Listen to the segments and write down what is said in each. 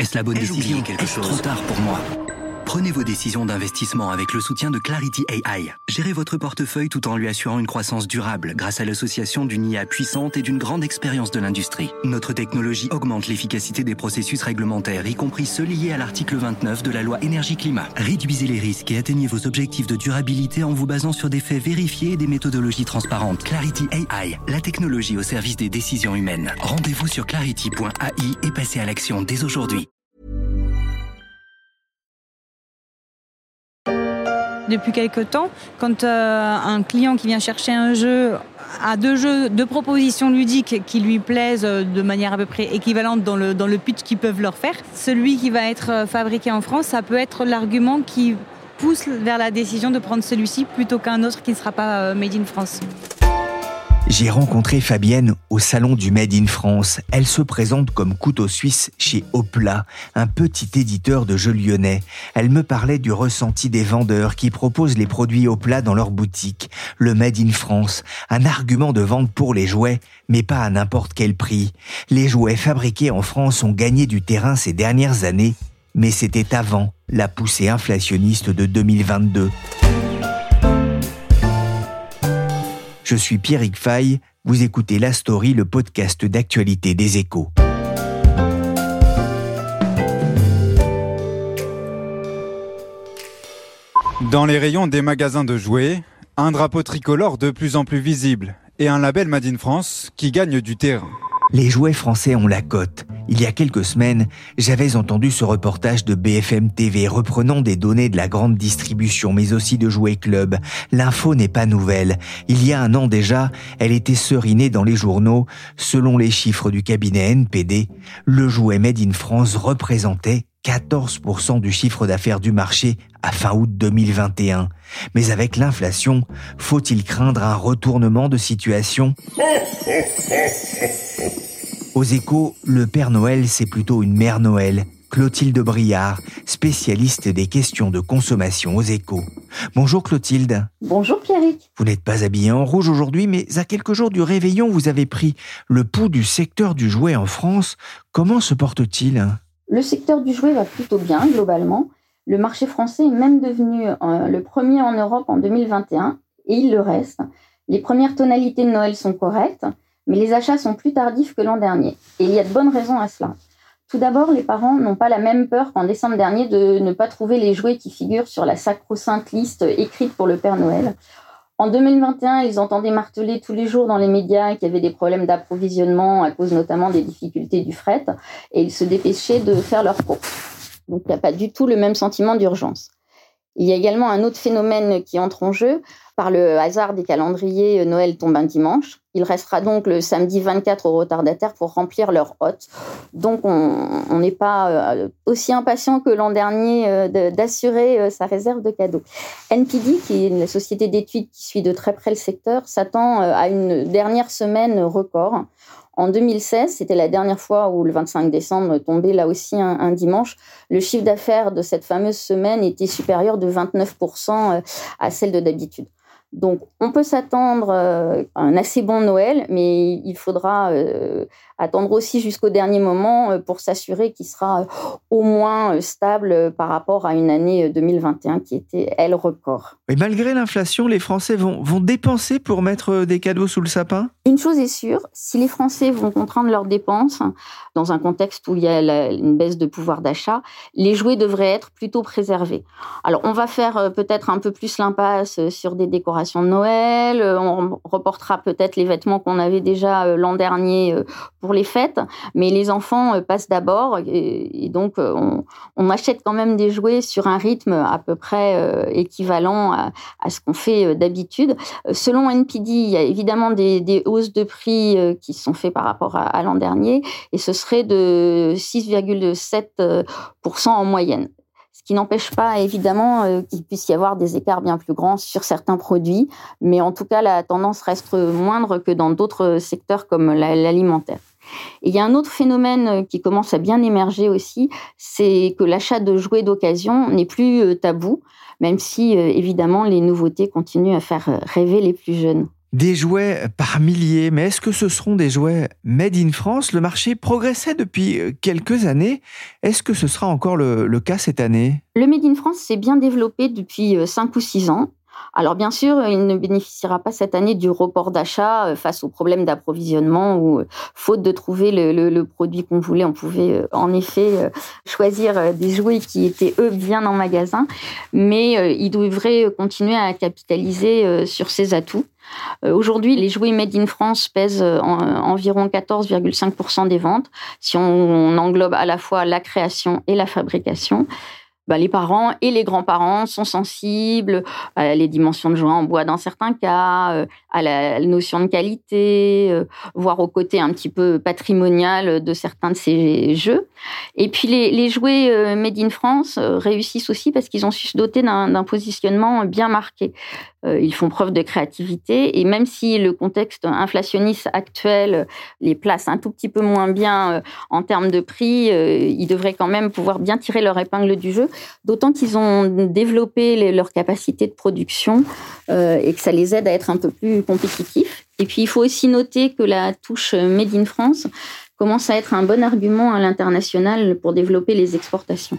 Est-ce la bonne décision? Est-ce trop tard pour moi? Prenez vos décisions d'investissement avec le soutien de Clarity AI. Gérez votre portefeuille tout en lui assurant une croissance durable grâce à l'association d'une IA puissante et d'une grande expérience de l'industrie. Notre technologie augmente l'efficacité des processus réglementaires, y compris ceux liés à l'article 29 de la loi Énergie-Climat. Réduisez les risques et atteignez vos objectifs de durabilité en vous basant sur des faits vérifiés et des méthodologies transparentes. Clarity AI, la technologie au service des décisions humaines. Rendez-vous sur clarity.ai et passez à l'action dès aujourd'hui. Depuis quelque temps, quand un client qui vient chercher un jeu a deux propositions ludiques qui lui plaisent de manière à peu près équivalente dans le pitch qu'ils peuvent leur faire, celui qui va être fabriqué en France, ça peut être l'argument qui pousse vers la décision de prendre celui-ci plutôt qu'un autre qui ne sera pas made in France. J'ai rencontré Fabienne au salon du Made in France. Elle se présente comme couteau suisse chez Opla, un petit éditeur de jeux lyonnais. Elle me parlait du ressenti des vendeurs qui proposent les produits Opla dans leur boutique. Le Made in France, un argument de vente pour les jouets, mais pas à n'importe quel prix. Les jouets fabriqués en France ont gagné du terrain ces dernières années, mais c'était avant la poussée inflationniste de 2022. Je suis Pierrick Fay, vous écoutez La Story, le podcast d'actualité des Échos. Dans les rayons des magasins de jouets, un drapeau tricolore de plus en plus visible et un label Made in France qui gagne du terrain. Les jouets français ont la cote. Il y a quelques semaines, j'avais entendu ce reportage de BFM TV reprenant des données de la grande distribution, mais aussi de Jouets Club. L'info n'est pas nouvelle. Il y a un an déjà, elle était serinée dans les journaux. Selon les chiffres du cabinet NPD, le jouet Made in France représentait 14% du chiffre d'affaires du marché à fin août 2021. Mais avec l'inflation, faut-il craindre un retournement de situation ? Aux Échos, le Père Noël, c'est plutôt une Mère Noël. Clotilde Briard, spécialiste des questions de consommation aux Échos. Bonjour Clotilde. Bonjour Pierrick. Vous n'êtes pas habillée en rouge aujourd'hui, mais à quelques jours du réveillon, vous avez pris le pouls du secteur du jouet en France. Comment se porte-t-il ? Le secteur du jouet va plutôt bien, globalement. Le marché français est même devenu le premier en Europe en 2021, et il le reste. Les premières tonalités de Noël sont correctes, mais les achats sont plus tardifs que l'an dernier. Et il y a de bonnes raisons à cela. Tout d'abord, les parents n'ont pas la même peur qu'en décembre dernier de ne pas trouver les jouets qui figurent sur la sacro-sainte liste écrite pour le Père Noël. En 2021, ils entendaient marteler tous les jours dans les médias qu'il y avait des problèmes d'approvisionnement à cause notamment des difficultés du fret, et ils se dépêchaient de faire leurs courses. Donc il n'y a pas du tout le même sentiment d'urgence. Il y a également un autre phénomène qui entre en jeu. Par le hasard des calendriers, Noël tombe un dimanche. Il restera donc le samedi 24 aux retardataires pour remplir leur hôte. Donc on n'est pas aussi impatient que l'an dernier d'assurer sa réserve de cadeaux. NPD, qui est la société d'études qui suit de très près le secteur, s'attend à une dernière semaine record. En 2016, c'était la dernière fois où le 25 décembre tombait là aussi un dimanche. Le chiffre d'affaires de cette fameuse semaine était supérieur de 29% à celle de d'habitude. Donc, on peut s'attendre à un assez bon Noël, mais il faudra attendre aussi jusqu'au dernier moment pour s'assurer qu'il sera au moins stable par rapport à une année 2021 qui était, elle, record. Et malgré l'inflation, les Français vont dépenser pour mettre des cadeaux sous le sapin ? Une chose est sûre, si les Français vont contraindre leurs dépenses, dans un contexte où il y a une baisse de pouvoir d'achat, les jouets devraient être plutôt préservés. Alors, on va faire peut-être un peu plus l'impasse sur des décorations de Noël, on reportera peut-être les vêtements qu'on avait déjà l'an dernier pour les fêtes, mais les enfants passent d'abord, et donc on achète quand même des jouets sur un rythme à peu près équivalent à ce qu'on fait d'habitude. Selon NPD, il y a évidemment des hausses de prix qui sont faites par rapport à l'an dernier, et ce serait de 6,7% en moyenne. Ce qui n'empêche pas, évidemment, qu'il puisse y avoir des écarts bien plus grands sur certains produits, mais en tout cas, la tendance reste moindre que dans d'autres secteurs comme l'alimentaire. Et il y a un autre phénomène qui commence à bien émerger aussi, c'est que l'achat de jouets d'occasion n'est plus tabou, même si, évidemment, les nouveautés continuent à faire rêver les plus jeunes. Des jouets par milliers, mais est-ce que ce seront des jouets made in France ? Le marché progressait depuis quelques années. Est-ce que ce sera encore le cas cette année ? Le Made in France s'est bien développé depuis 5 ou 6 ans. Alors bien sûr, il ne bénéficiera pas cette année du report d'achat face aux problèmes d'approvisionnement ou faute de trouver le produit qu'on voulait. On pouvait en effet choisir des jouets qui étaient eux bien en magasin, mais il devrait continuer à capitaliser sur ses atouts. Aujourd'hui, les jouets Made in France pèsent environ 14,5% des ventes, si on englobe à la fois la création et la fabrication. Les parents et les grands-parents sont sensibles à les dimensions de jouets en bois dans certains cas, à la notion de qualité, voire au côté un petit peu patrimonial de certains de ces jeux. Et puis les jouets Made in France réussissent aussi parce qu'ils ont su se doter d'un positionnement bien marqué. Ils font preuve de créativité et même si le contexte inflationniste actuel les place un tout petit peu moins bien en termes de prix, ils devraient quand même pouvoir bien tirer leur épingle du jeu, d'autant qu'ils ont développé leur capacité de production et que ça les aide à être un peu plus compétitifs. Et puis il faut aussi noter que la touche Made in France commence à être un bon argument à l'international pour développer les exportations.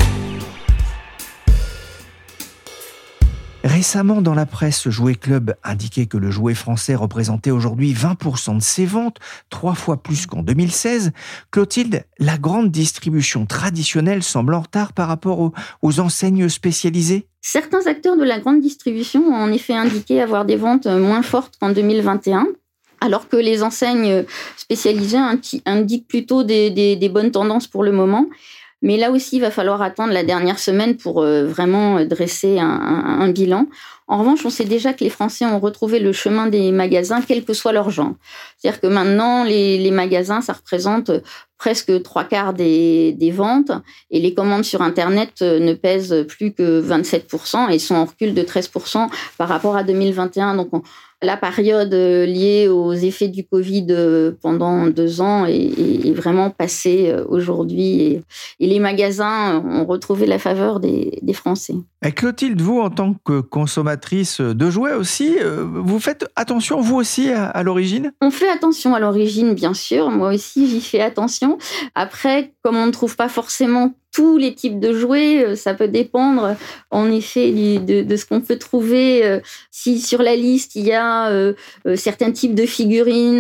Récemment, dans la presse, Jouet Club indiquait que le jouet français représentait aujourd'hui 20% de ses ventes, 3 fois plus qu'en 2016. Clotilde, la grande distribution traditionnelle semble en retard par rapport aux enseignes spécialisées ? Certains acteurs de la grande distribution ont en effet indiqué avoir des ventes moins fortes qu'en 2021. Alors que les enseignes spécialisées indiquent plutôt des bonnes tendances pour le moment. Mais là aussi, il va falloir attendre la dernière semaine pour vraiment dresser un bilan. En revanche, on sait déjà que les Français ont retrouvé le chemin des magasins, quel que soit leur genre. C'est-à-dire que maintenant, les magasins, ça représente presque 3/4 des ventes et les commandes sur Internet ne pèsent plus que 27% et sont en recul de 13% par rapport à 2021. Donc, la période liée aux effets du Covid pendant 2 ans est vraiment passée aujourd'hui et les magasins ont retrouvé la faveur des Français. Et Clotilde, vous, en tant que consommatrice de jouets aussi, vous faites attention, vous aussi, à l'origine ? On fait attention à l'origine, bien sûr. Moi aussi, j'y fais attention. Après, comme on ne trouve pas forcément tous les types de jouets, ça peut dépendre en effet de ce qu'on peut trouver. Si sur la liste il y a certains types de figurines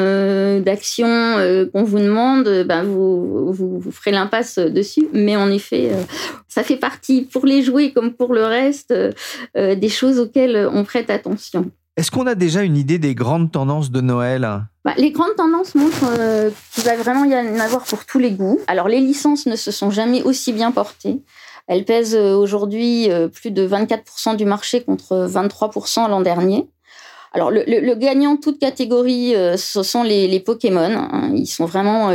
d'action qu'on vous demande, vous ferez l'impasse dessus. Mais en effet, ça fait partie pour les jouets comme pour le reste des choses auxquelles on prête attention. Est-ce qu'on a déjà une idée des grandes tendances de Noël ? Les grandes tendances montrent qu'il va vraiment y en avoir pour tous les goûts. Alors, les licences ne se sont jamais aussi bien portées. Elles pèsent aujourd'hui plus de 24% du marché contre 23% l'an dernier. Alors, le gagnant de toute catégorie, ce sont les Pokémon. Ils sont vraiment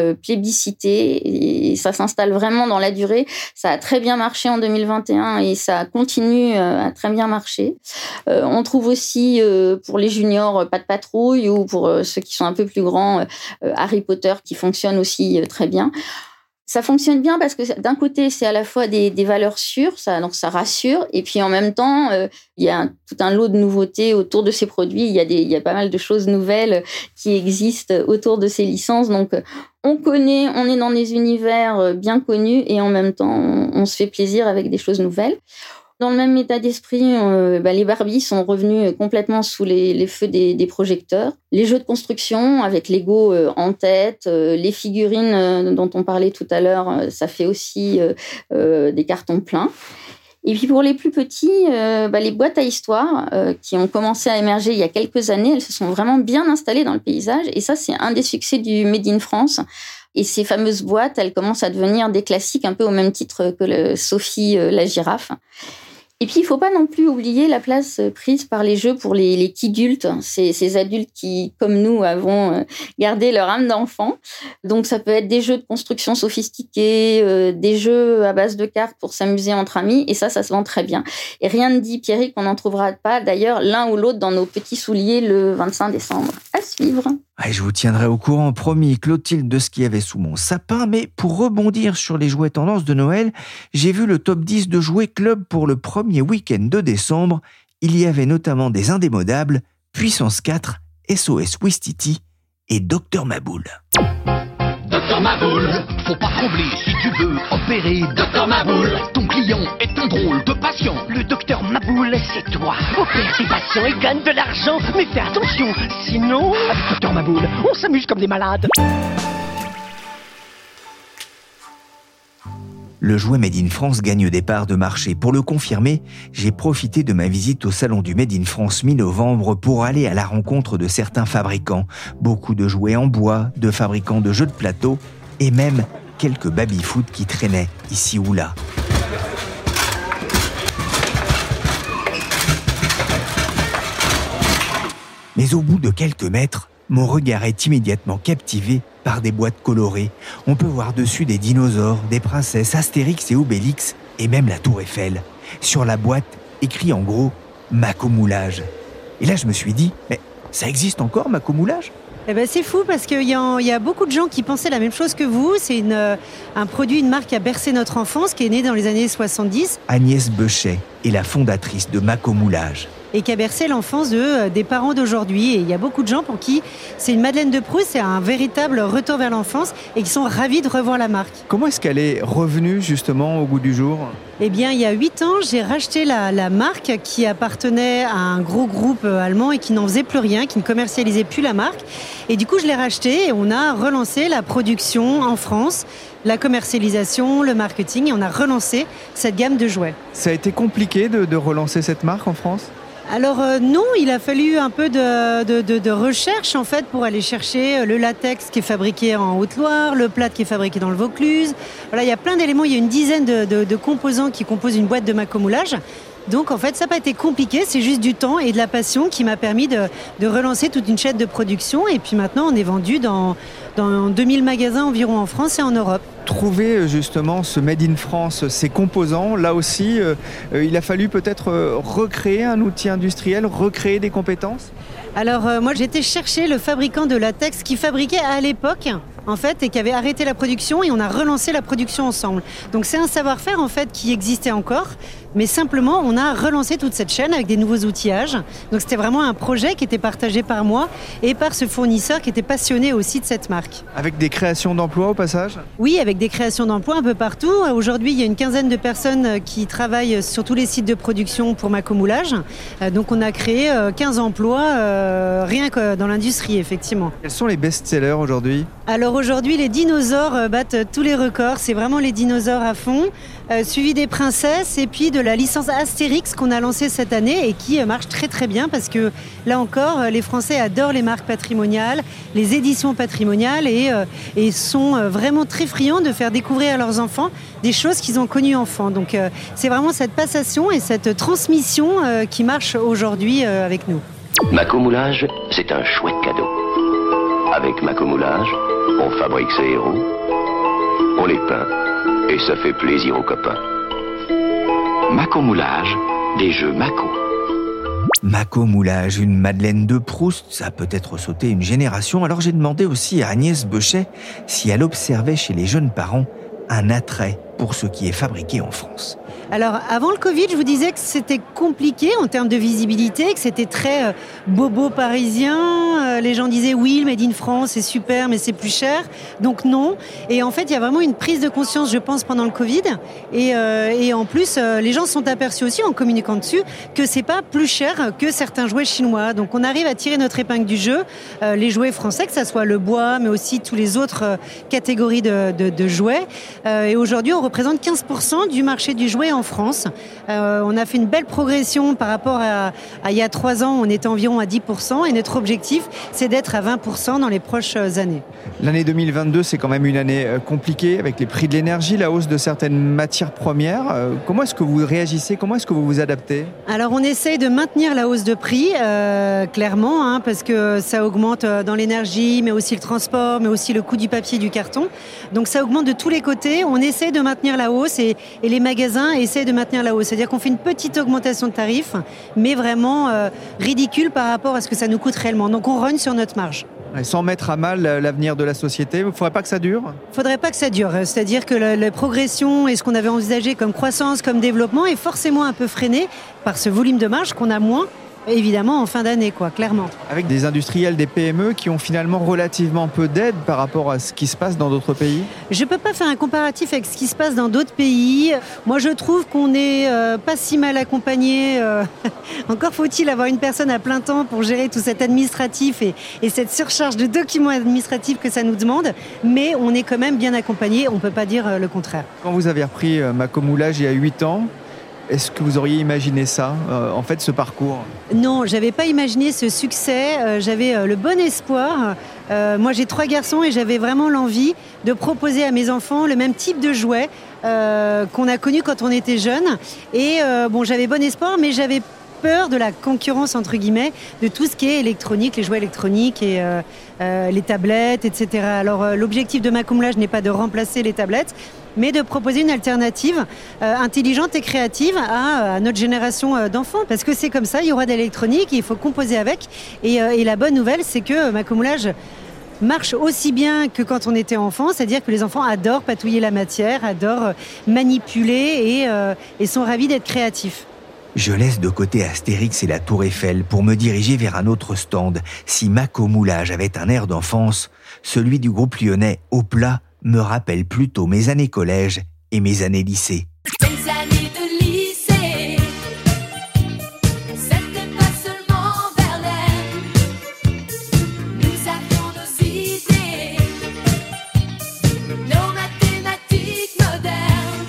plébiscités et ça s'installe vraiment dans la durée. Ça a très bien marché en 2021 et ça continue à très bien marcher. On trouve aussi pour les juniors Pas de Patrouille ou pour ceux qui sont un peu plus grands Harry Potter qui fonctionne aussi très bien. Ça fonctionne bien parce que d'un côté, c'est à la fois des valeurs sûres, donc ça rassure, et puis en même temps, il y a tout un lot de nouveautés autour de ces produits. Il y a pas mal de choses nouvelles qui existent autour de ces licences. Donc, on est dans des univers bien connus et en même temps, on se fait plaisir avec des choses nouvelles. Dans le même état d'esprit, les Barbies sont revenus complètement sous les feux des projecteurs. Les jeux de construction avec Lego en tête, les figurines dont on parlait tout à l'heure, ça fait aussi des cartons pleins. Et puis pour les plus petits, les boîtes à histoire qui ont commencé à émerger il y a quelques années, elles se sont vraiment bien installées dans le paysage. Et ça, c'est un des succès du Made in France. Et ces fameuses boîtes, elles commencent à devenir des classiques un peu au même titre que Sophie la girafe. Et puis, il ne faut pas non plus oublier la place prise par les jeux pour les kidultes, ces adultes qui, comme nous, avons gardé leur âme d'enfant. Donc, ça peut être des jeux de construction sophistiqués, des jeux à base de cartes pour s'amuser entre amis, et ça se vend très bien. Et rien ne dit, Pierrick, qu'on n'en trouvera pas, d'ailleurs, l'un ou l'autre dans nos petits souliers le 25 décembre. À suivre. Je vous tiendrai au courant, promis, Clotilde, de ce qu'il y avait sous mon sapin. Mais pour rebondir sur les jouets tendances de Noël, j'ai vu le top 10 de Jouet Club pour le premier week-end de décembre. Il y avait notamment des indémodables, Puissance 4, SOS Ouistiti et Dr Maboul. Docteur Maboul, faut pas trembler si tu veux opérer. Docteur Maboul, ton client est un drôle de patient. Le docteur Maboul, c'est toi. Opère tes patients et gagne de l'argent. Mais fais attention, sinon, avec docteur Maboul, on s'amuse comme des malades. Le jouet Made in France gagne des parts de marché. Pour le confirmer, j'ai profité de ma visite au salon du Made in France mi-novembre pour aller à la rencontre de certains fabricants. Beaucoup de jouets en bois, de fabricants de jeux de plateau et même quelques baby-foot qui traînaient ici ou là. Mais au bout de quelques mètres, mon regard est immédiatement captivé par des boîtes colorées. On peut voir dessus des dinosaures, des princesses, Astérix et Obélix, et même la Tour Eiffel. Sur la boîte, écrit en gros « Maco-moulage ». Et là, je me suis dit, mais ça existe encore, Maco-moulage ? Eh ben, c'est fou parce qu'il y a beaucoup de gens qui pensaient la même chose que vous. C'est un produit, une marque qui a bercé notre enfance, qui est née dans les années 70. Agnès Bechet est la fondatrice de Maco-moulage. Et qui a bercé l'enfance des parents d'aujourd'hui. Et il y a beaucoup de gens pour qui c'est une Madeleine de Proust, c'est un véritable retour vers l'enfance et qui sont ravis de revoir la marque. Comment est-ce qu'elle est revenue justement au goût du jour ? Eh bien, il y a 8 ans, j'ai racheté la marque qui appartenait à un gros groupe allemand et qui n'en faisait plus rien, qui ne commercialisait plus la marque. Et du coup, je l'ai racheté et on a relancé la production en France, la commercialisation, le marketing, et on a relancé cette gamme de jouets. Ça a été compliqué de relancer cette marque en France ? Alors non, il a fallu un peu de recherche en fait pour aller chercher le latex qui est fabriqué en Haute-Loire, le plâtre qui est fabriqué dans le Vaucluse. Voilà, il y a plein d'éléments, il y a une dizaine de composants qui composent une boîte de Maco-moulage. Donc en fait, ça n'a pas été compliqué, c'est juste du temps et de la passion qui m'a permis de relancer toute une chaîne de production. Et puis maintenant, on est vendu dans 2000 magasins environ en France et en Europe. Trouver justement ce Made in France, ces composants, là aussi, il a fallu peut-être recréer un outil industriel, recréer des compétences ? Alors moi, j'ai été chercher le fabricant de latex qui fabriquait à l'époque en fait, et qui avait arrêté la production et on a relancé la production ensemble. Donc c'est un savoir-faire en fait qui existait encore, mais simplement on a relancé toute cette chaîne avec des nouveaux outillages. Donc c'était vraiment un projet qui était partagé par moi et par ce fournisseur qui était passionné aussi de cette marque. Avec des créations d'emplois au passage ? Oui, avec des créations d'emplois un peu partout. Aujourd'hui, il y a une quinzaine de personnes qui travaillent sur tous les sites de production pour Maco-moulage. Donc on a créé 15 emplois rien que dans l'industrie, effectivement. Quels sont les best-sellers aujourd'hui ? Alors aujourd'hui, les dinosaures battent tous les records. C'est vraiment les dinosaures à fond, suivi des princesses et puis de la licence Astérix qu'on a lancée cette année et qui marche très très bien parce que là encore, les Français adorent les marques patrimoniales, les éditions patrimoniales et sont vraiment très friands de faire découvrir à leurs enfants des choses qu'ils ont connues enfants. Donc c'est vraiment cette passation et cette transmission qui marche aujourd'hui avec nous. Maco-moulage, c'est un chouette cadeau. Avec Maco-moulage, on fabrique ses héros, on les peint et ça fait plaisir aux copains. Maco-moulage, des jeux Maco. Maco-moulage, une Madeleine de Proust, ça a peut-être sauté une génération. Alors j'ai demandé aussi à Agnès Bechet si elle observait chez les jeunes parents un attrait pour ce qui est fabriqué en France. Alors, avant le Covid, je vous disais que c'était compliqué en termes de visibilité, que c'était très bobo parisien. Les gens disaient oui, le Made in France, c'est super, mais c'est plus cher. Donc non. Et en fait, il y a vraiment une prise de conscience, je pense, pendant le Covid. Et en plus, les gens se sont aperçus aussi, en communiquant dessus, que c'est pas plus cher que certains jouets chinois. Donc on arrive à tirer notre épingle du jeu. Les jouets français, que ça soit le bois, mais aussi tous les autres catégories de jouets. Et aujourd'hui, on représente 15% du marché du jouet en France. On a fait une belle progression par rapport à il y a 3 ans, on était environ à 10% et notre objectif, c'est d'être à 20% dans les prochaines années. L'année 2022, c'est quand même une année compliquée avec les prix de l'énergie, la hausse de certaines matières premières. Comment est-ce que vous réagissez ? Comment est-ce que vous vous adaptez ? Alors, on essaye de maintenir la hausse de prix, clairement, parce que ça augmente dans l'énergie, mais aussi le transport, mais aussi le coût du papier et du carton. Donc, ça augmente de tous les côtés. On essaie de maintenir la hausse et les magasins essaient de maintenir la hausse. C'est-à-dire qu'on fait une petite augmentation de tarifs, mais vraiment ridicule par rapport à ce que ça nous coûte réellement. Donc, on rogne sur notre marge. Sans mettre à mal l'avenir de la société, il ne faudrait pas que ça dure ? Il ne faudrait pas que ça dure. C'est-à-dire que la progression et ce qu'on avait envisagé comme croissance, comme développement est forcément un peu freiné par ce volume de marge qu'on a moins évidemment en fin d'année, clairement. Avec des industriels, des PME qui ont finalement relativement peu d'aide par rapport à ce qui se passe dans d'autres pays ? Je ne peux pas faire un comparatif avec ce qui se passe dans d'autres pays. Moi, je trouve qu'on n'est pas si mal accompagné. Encore faut-il avoir une personne à plein temps pour gérer tout cet administratif et cette surcharge de documents administratifs que ça nous demande. Mais on est quand même bien accompagné, on ne peut pas dire le contraire. Quand vous avez repris Macomoulage il y a 8 ans, est-ce que vous auriez imaginé ça, en fait, ce parcours ? Non, j'avais pas imaginé ce succès. J'avais le bon espoir. Moi, j'ai 3 garçons et j'avais vraiment l'envie de proposer à mes enfants le même type de jouets qu'on a connu quand on était jeune. Et j'avais bon espoir, mais j'avais peur de la concurrence, entre guillemets, de tout ce qui est électronique, les jouets électroniques et les tablettes, etc. Alors, l'objectif de Macomoulage n'est pas de remplacer les tablettes, mais de proposer une alternative intelligente et créative à notre génération d'enfants. Parce que c'est comme ça, il y aura de l'électronique, il faut composer avec. Et la bonne nouvelle, c'est que Macomoulage marche aussi bien que quand on était enfant, c'est-à-dire que les enfants adorent patouiller la matière, adorent manipuler et sont ravis d'être créatifs. Je laisse de côté Astérix et la Tour Eiffel pour me diriger vers un autre stand. Si Macomoulage avait un air d'enfance, celui du groupe lyonnais Opla me rappelle plutôt mes années collège et mes années lycée. Mes années de lycée, c'était pas seulement Verlaine. Nous avions nos idées, nos mathématiques modernes.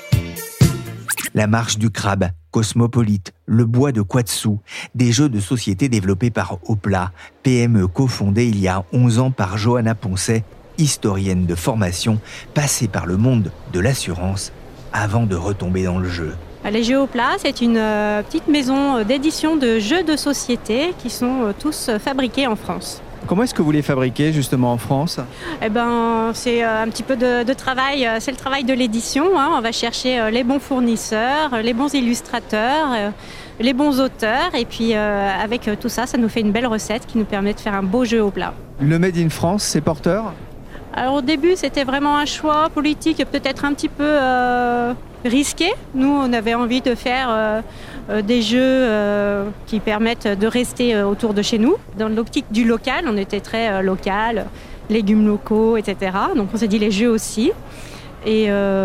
La marche du crabe, Cosmopolite, le bois de Quatsu, des jeux de société développés par Opla, PME cofondée il y a 11 ans par Johanna Poncet, historienne de formation, passée par le monde de l'assurance avant de retomber dans le jeu. Les Jeux Opla, c'est une petite maison d'édition de jeux de société qui sont tous fabriqués en France. Comment est-ce que vous les fabriquez justement en France ? C'est un petit peu de travail, c'est le travail de l'édition. On va chercher les bons fournisseurs, les bons illustrateurs, les bons auteurs. Et puis avec tout ça, ça nous fait une belle recette qui nous permet de faire un beau jeu Opla. Le Made in France, c'est porteur ? Alors au début, c'était vraiment un choix politique peut-être un petit peu risqué. Nous, on avait envie de faire des jeux qui permettent de rester autour de chez nous. Dans l'optique du local, on était très local, légumes locaux, etc. Donc on s'est dit les jeux aussi. Et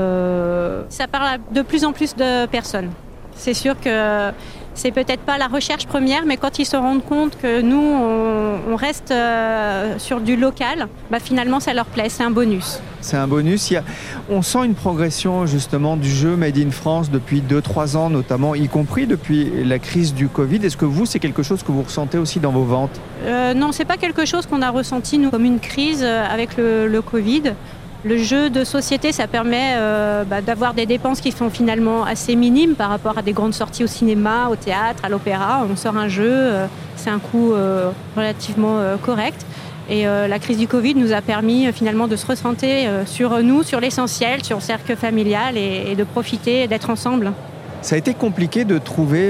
ça parle de plus en plus de personnes. C'est sûr que c'est peut-être pas la recherche première, mais quand ils se rendent compte que nous, on reste sur du local, finalement, ça leur plaît. C'est un bonus. C'est un bonus. On sent une progression justement du jeu Made in France depuis 2-3 ans, notamment, y compris depuis la crise du Covid. Est-ce que vous, c'est quelque chose que vous ressentez aussi dans vos ventes ? Non, c'est pas quelque chose qu'on a ressenti, nous, comme une crise avec le Covid. Le jeu de société, ça permet d'avoir des dépenses qui sont finalement assez minimes par rapport à des grandes sorties au cinéma, au théâtre, à l'opéra. On sort un jeu, c'est un coût relativement correct. Et la crise du Covid nous a permis finalement de se recentrer sur nous, sur l'essentiel, sur le cercle familial et de profiter, d'être ensemble. Ça a été compliqué de trouver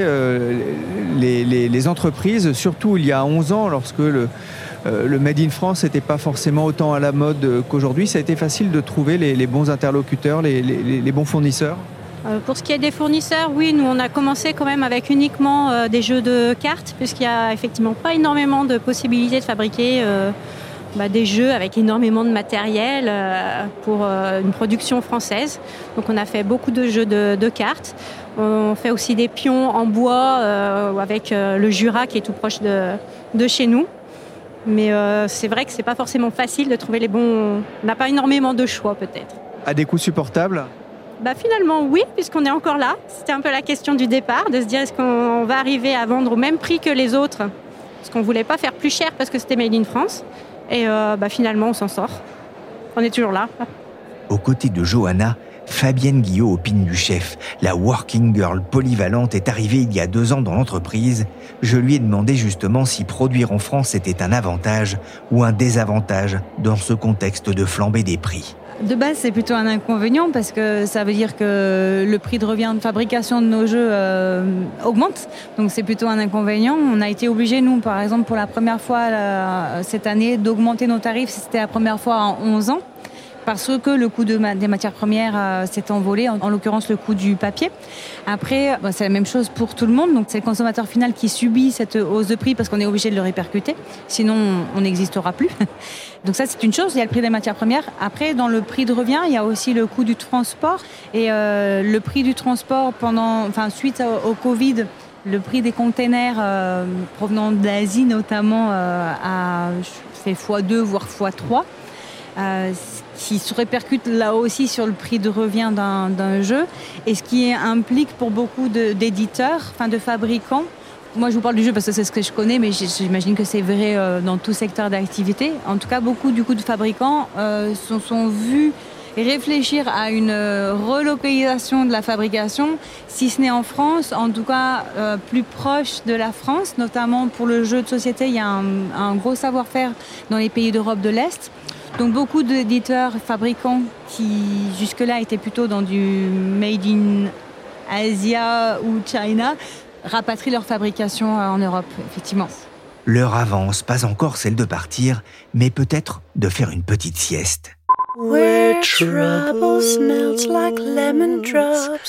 les entreprises, surtout il y a 11 ans, lorsque le Made in France n'était pas forcément autant à la mode qu'aujourd'hui. Ça a été facile de trouver les bons interlocuteurs, les bons fournisseurs ? Pour ce qui est des fournisseurs, oui, nous on a commencé quand même avec uniquement des jeux de cartes, puisqu'il n'y a effectivement pas énormément de possibilités de fabriquer des jeux avec énormément de matériel pour une production française. Donc on a fait beaucoup de jeux de cartes. On fait aussi des pions en bois avec le Jura qui est tout proche de chez nous. Mais c'est vrai que c'est pas forcément facile de trouver les bons. On n'a pas énormément de choix peut-être. À des coûts supportables ? Finalement oui, puisqu'on est encore là. C'était un peu la question du départ, de se dire est-ce qu'on va arriver à vendre au même prix que les autres ? Parce qu'on voulait pas faire plus cher parce que c'était Made in France. Et finalement on s'en sort. On est toujours là. Aux côtés de Johanna, Fabienne Guillot opine du chef. La working girl polyvalente est arrivée il y a 2 ans dans l'entreprise. Je lui ai demandé justement si produire en France était un avantage ou un désavantage dans ce contexte de flambée des prix. De base, c'est plutôt un inconvénient parce que ça veut dire que le prix de revient de fabrication de nos jeux augmente. Donc c'est plutôt un inconvénient. On a été obligés, nous, par exemple, pour la première fois cette année, d'augmenter nos tarifs. C'était la première fois en 11 ans. parce que le coût des matières premières s'est envolé, en l'occurrence le coût du papier. Après, c'est la même chose pour tout le monde, donc c'est le consommateur final qui subit cette hausse de prix parce qu'on est obligé de le répercuter, sinon on n'existera plus. Donc ça, c'est une chose, il y a le prix des matières premières. Après, dans le prix de revient, il y a aussi le coût du transport. Et le prix du transport suite au Covid, le prix des containers provenant d'Asie notamment a fait x2 voire x3. Qui se répercute là aussi sur le prix de revient d'un jeu, et ce qui implique pour beaucoup d'éditeurs, de fabricants. Moi, je vous parle du jeu parce que c'est ce que je connais, mais j'imagine que c'est vrai dans tout secteur d'activité. En tout cas, beaucoup de fabricants se sont vus réfléchir à une relocalisation de la fabrication, si ce n'est en France, en tout cas plus proche de la France, notamment pour le jeu de société. Il y a un gros savoir-faire dans les pays d'Europe de l'Est. Donc beaucoup d'éditeurs, fabricants qui jusque-là étaient plutôt dans du Made in Asia ou China, rapatrient leur fabrication en Europe, effectivement. L'heure avance, pas encore celle de partir, mais peut-être de faire une petite sieste. Where trouble smells like lemon drops,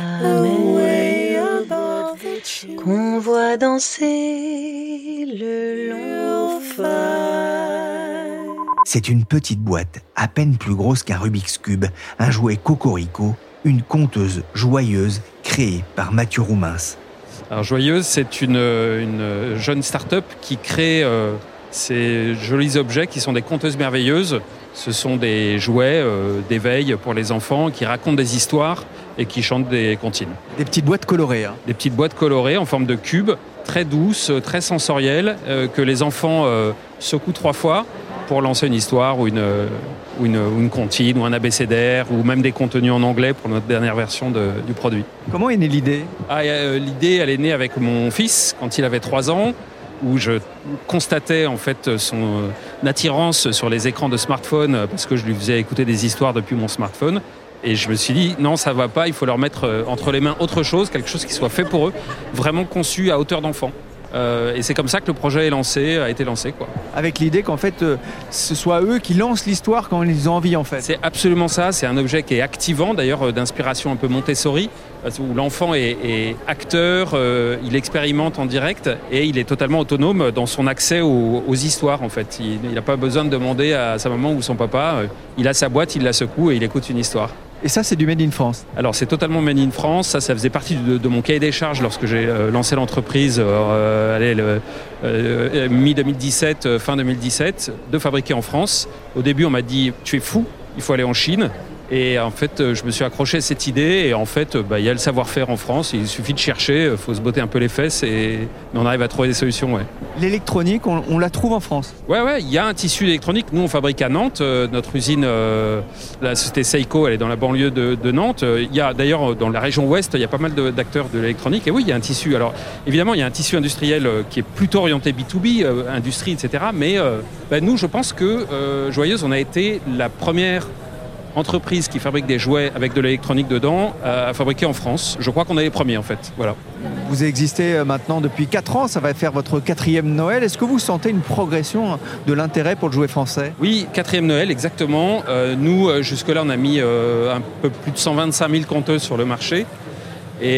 away above the chimney, qu'on voit danser le long phare. C'est une petite boîte, à peine plus grosse qu'un Rubik's Cube, un jouet cocorico, une conteuse joyeuse créée par Mathieu Roumins. Alors Joyeuse, c'est une jeune start-up qui crée ces jolis objets qui sont des conteuses merveilleuses. Ce sont des jouets d'éveil pour les enfants qui racontent des histoires et qui chantent des comptines. Des petites boîtes colorées. Des petites boîtes colorées en forme de cube, très douces, très sensorielles, que les enfants secouent 3 fois pour lancer une histoire ou une comptine ou un abécédaire ou même des contenus en anglais pour notre dernière version du produit. Comment est née l'idée ? L'idée, elle est née avec mon fils quand il avait 3 ans, où je constatais en fait son attirance sur les écrans de smartphone parce que je lui faisais écouter des histoires depuis mon smartphone. Et je me suis dit, non, ça va pas, il faut leur mettre entre les mains autre chose, quelque chose qui soit fait pour eux, vraiment conçu à hauteur d'enfant. Et c'est comme ça que le projet a été lancé. Avec l'idée qu'en fait, ce soit eux qui lancent l'histoire quand ils ont envie en fait. C'est absolument ça, c'est un objet qui est activant, d'ailleurs d'inspiration un peu Montessori, où l'enfant est acteur, il expérimente en direct et il est totalement autonome dans son accès aux histoires en fait. Il n'a pas besoin de demander à sa maman ou son papa, il a sa boîte, il la secoue et il écoute une histoire. Et ça, c'est du Made in France ? Alors, c'est totalement Made in France. Ça faisait partie de mon cahier des charges lorsque j'ai lancé l'entreprise mi-2017, fin 2017, de fabriquer en France. Au début, on m'a dit « Tu es fou, il faut aller en Chine ». Et en fait, je me suis accroché à cette idée. Et en fait, il y a le savoir-faire en France. Il suffit de chercher, il faut se botter un peu les fesses. Mais on arrive à trouver des solutions, ouais. L'électronique, on la trouve en France ? Ouais, il y a un tissu d'électronique. Nous, on fabrique à Nantes. Notre usine, la société Seiko, elle est dans la banlieue de Nantes. Il y a d'ailleurs, dans la région ouest, il y a pas mal d'acteurs de l'électronique. Et oui, il y a un tissu. Alors, évidemment, il y a un tissu industriel qui est plutôt orienté B2B, industrie, etc. Mais nous, je pense que Joyeuse, on a été la première entreprise qui fabrique des jouets avec de l'électronique dedans à fabriquer en France. Je crois qu'on est les premiers en fait. Voilà. Vous existez maintenant depuis 4 ans, ça va faire votre 4e Noël. Est-ce que vous sentez une progression de l'intérêt pour le jouet français ? Oui, 4e Noël, exactement. Nous, jusque-là, on a mis un peu plus de 125 000 compteuses sur le marché. Et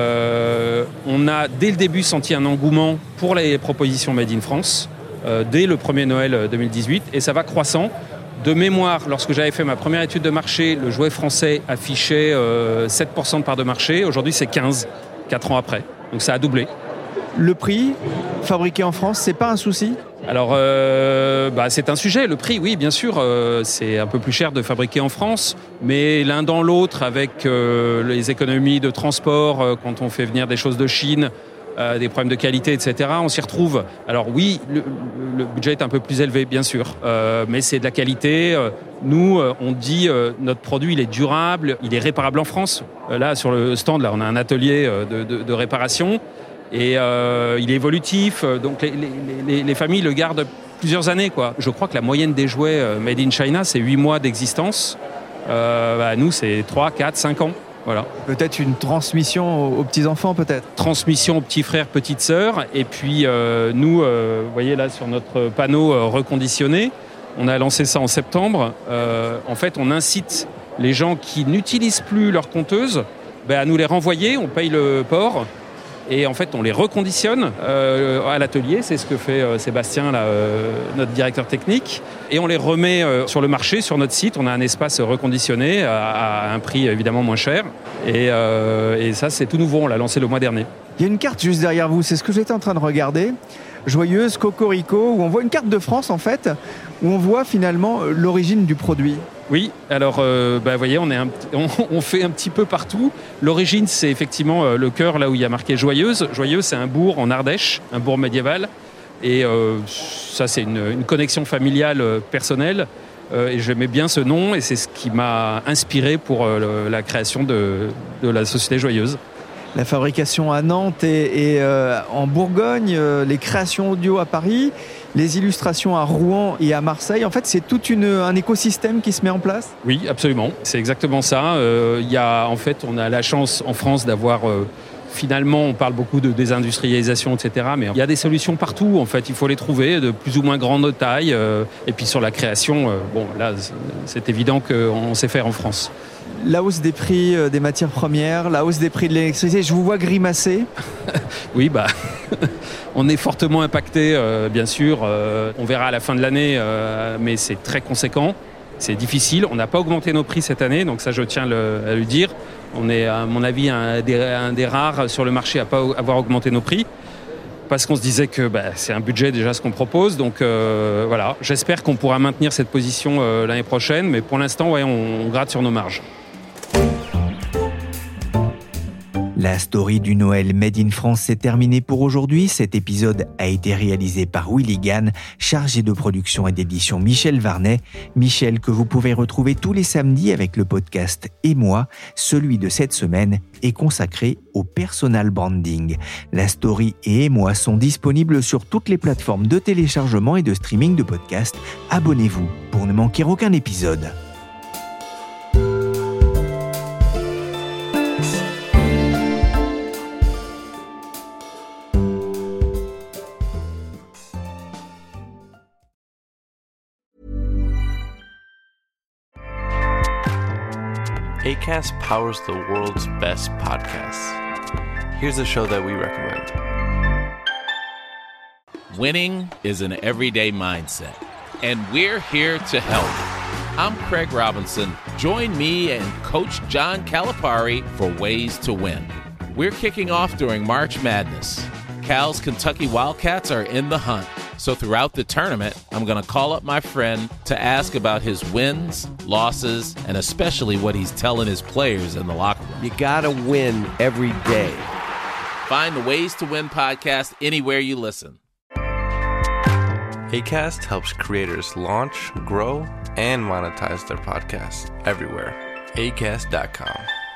on a dès le début senti un engouement pour les propositions Made in France, dès le 1er Noël 2018, et ça va croissant. De mémoire, lorsque j'avais fait ma première étude de marché, le jouet français affichait 7% de part de marché. Aujourd'hui, c'est 15, 4 ans après. Donc ça a doublé. Le prix, fabriqué en France, c'est pas un souci ? Alors, c'est un sujet. Le prix, oui, bien sûr, c'est un peu plus cher de fabriquer en France. Mais l'un dans l'autre, avec les économies de transport, quand on fait venir des choses de Chine, des problèmes de qualité, etc. On s'y retrouve. Alors oui, le budget est un peu plus élevé, bien sûr, mais c'est de la qualité. Nous, on dit notre produit, il est durable, il est réparable en France. Là, sur le stand, là, on a un atelier de réparation et il est évolutif. Donc les familles le gardent plusieurs années, quoi. Je crois que la moyenne des jouets Made in China, c'est 8 mois d'existence. Nous, c'est 3, 4, 5 ans. Voilà. Peut-être une transmission aux petits-enfants, peut-être. Transmission aux petits frères, petites sœurs. Et puis, nous, vous voyez là sur notre panneau reconditionné, On a lancé ça en septembre. En fait, on incite les gens qui n'utilisent plus leur compteuse à nous les renvoyer. On paye le port. Et en fait, on les reconditionne à l'atelier. C'est ce que fait Sébastien, là, notre directeur technique. Et on les remet sur le marché, sur notre site. On a un espace reconditionné à un prix évidemment moins cher. Et ça, c'est tout nouveau. On l'a lancé le mois dernier. Il y a une carte juste derrière vous. C'est ce que j'étais en train de regarder. Joyeuse, Cocorico, où on voit une carte de France, en fait, où on voit finalement l'origine du produit. Oui, alors, vous voyez, on fait un petit peu partout. L'origine, c'est effectivement le cœur, là où il y a marqué Joyeuse. Joyeuse, c'est un bourg en Ardèche, un bourg médiéval. Et ça, c'est une connexion familiale personnelle. Et j'aimais bien ce nom, et c'est ce qui m'a inspiré pour la création de la Société Joyeuse. La fabrication à Nantes et en Bourgogne, les créations audio à Paris, les illustrations à Rouen et à Marseille. En fait, c'est tout un écosystème qui se met en place. Oui, absolument. C'est exactement ça. On a la chance en France d'avoir... Finalement, on parle beaucoup de désindustrialisation, etc. Mais il y a des solutions partout. En fait, il faut les trouver de plus ou moins grande taille. Et puis sur la création, là, c'est évident qu'on sait faire en France. La hausse des prix des matières premières, la hausse des prix de l'électricité, je vous vois grimacer. Oui, on est fortement impacté, bien sûr. On verra à la fin de l'année, mais c'est très conséquent. C'est difficile. On n'a pas augmenté nos prix cette année, donc ça, je tiens à le dire. On est, à mon avis, un des rares sur le marché à ne pas avoir augmenté nos prix. Parce qu'on se disait que c'est un budget déjà ce qu'on propose. Donc voilà, j'espère qu'on pourra maintenir cette position l'année prochaine. Mais pour l'instant, on gratte sur nos marges. La story du Noël Made in France s'est terminée pour aujourd'hui. Cet épisode a été réalisé par Willy Gann, chargé de production et d'édition Michel Varnet. Michel, que vous pouvez retrouver tous les samedis avec le podcast Et moi, celui de cette semaine est consacré au personal branding. La story et moi sont disponibles sur toutes les plateformes de téléchargement et de streaming de podcasts. Abonnez-vous pour ne manquer aucun épisode. Acast powers the world's best podcasts. Here's a show that we recommend. Winning is an everyday mindset, and we're here to help. I'm Craig Robinson. Join me and Coach John Calipari for Ways to Win. We're kicking off during March Madness. Cal's Kentucky Wildcats are in the hunt. So throughout the tournament, I'm going to call up my friend to ask about his wins, losses, and especially what he's telling his players in the locker room. You got to win every day. Find the Ways to Win podcast anywhere you listen. Acast helps creators launch, grow, and monetize their podcasts everywhere. Acast.com.